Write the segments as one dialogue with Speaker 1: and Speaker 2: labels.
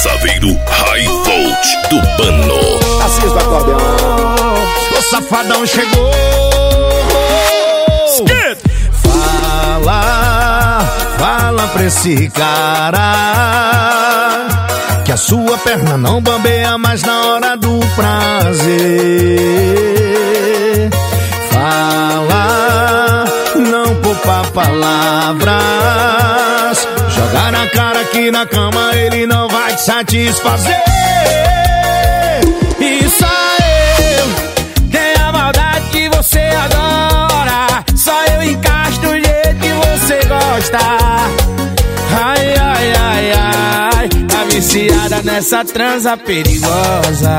Speaker 1: Saveiro High Volt do Pano.
Speaker 2: Assista o acordeão.
Speaker 3: O safadão chegou. Fala pra esse cara que a sua perna não bambeia mais na hora do prazer. Fala, não poupa palavras. Jogar na cara que na cama ele não vai te satisfazer. E só eu tenho a maldade que você adora. Só eu encaixo do jeito que você gosta. Ai, ai, ai, ai, tá viciada nessa transa perigosa.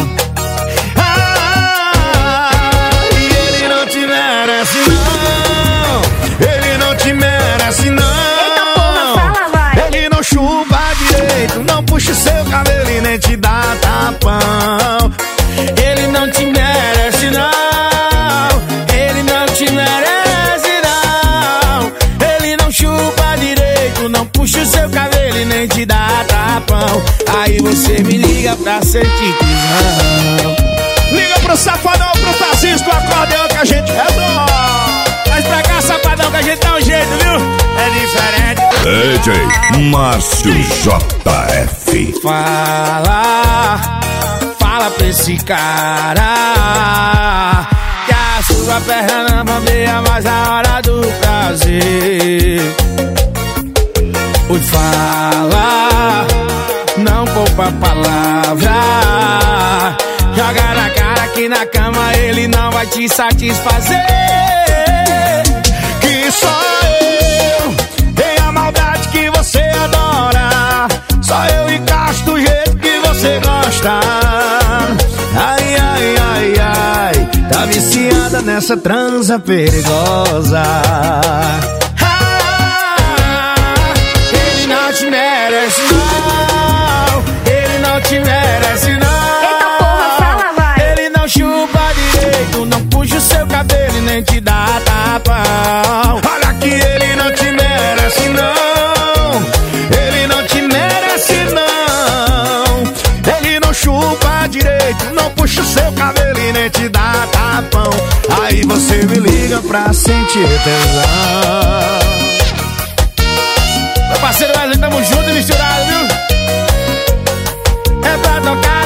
Speaker 3: E ele não te merece não. Ele não te merece não.
Speaker 4: Eita porra, fala, vai.
Speaker 3: Ele não chupa direito, não puxa o seu cabelo e nem te dá tapão. Ele não te merece não. Ele não te merece não. Ele não chupa direito, não puxa o seu cabelo e nem te dá tapão. Aí você me liga pra sentir tesão. Liga pro safadão, pro Tarcísio do acordeão que a gente resolve. Traz pra cá, safadão, que a gente dá um jeito, viu? É diferente.
Speaker 1: DJ Márcio JF.
Speaker 3: Fala pra esse cara que a sua perna não bambeia mais na hora do prazer. Oi, fala, não poupa palavra. Joga na cara que na cama ele não vai te satisfazer. Que só eu tenho a maldade que você adora. Só eu encaixo do jeito que você gosta. Ai, ai, ai, ai, tá viciada nessa transa perigosa. Ele não te merece não. Ele não te merece não.
Speaker 4: Eita porra, fala, vai.
Speaker 3: Ele não chupa direito, não puxa o seu cabelo e nem te dá tapão. Olha que ele não te merece não. Ele não te merece não. Ele não chupa direito, não puxa o seu cabelo e nem te dá tapão. Aí você me liga pra sentir tesão. Meu parceiro Wesley, tamo junto e misturado, viu? É pra tocar